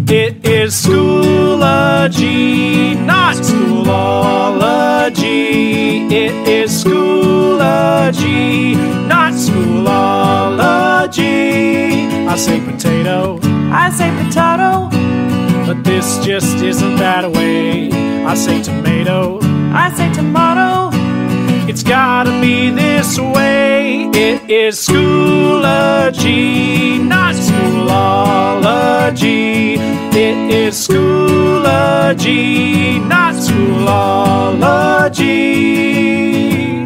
It is Schoology, not Schoolology. It is Schoology, not Schoolology. I say potato, I say potato, but this just isn't that way. I say tomato, I say tomato. it's gotta be this way. It is Schoology, not Schoolology. It is Schoology, not Schoolology.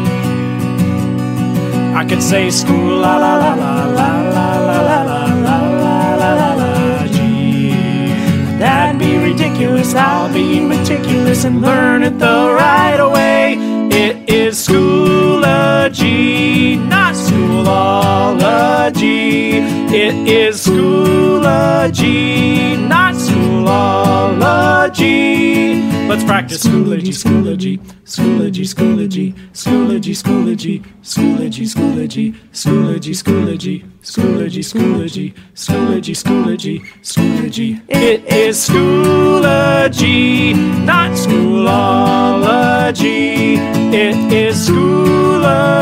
I could say school la la la la la la la la la la la la gee. That'd be ridiculous. I'll be meticulous and learn it the right way. It is Schoology, not Schoolology. It is Schoology, not Schoolology. Let's practice Schoology, Schoology, Schoology, Schoology, Schoology, Schoology, Schoology, Schoology, Schoology, Schoology, Schoology, Schoology, Schoology, Schoology, Schoology. It is Schoology, not Schoolology. It is Schoology.